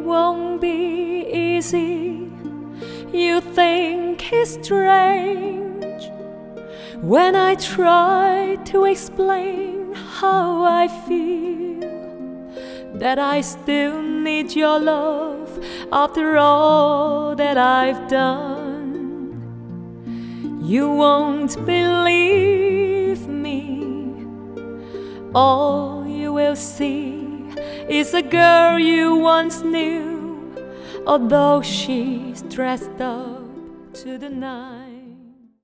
won't be easy. You think it's strange when I try to explain how I feel, that I still need your love after all that I've done. You won't believe me. All you will see is a girl you once knew, although she's dressed up to the nines.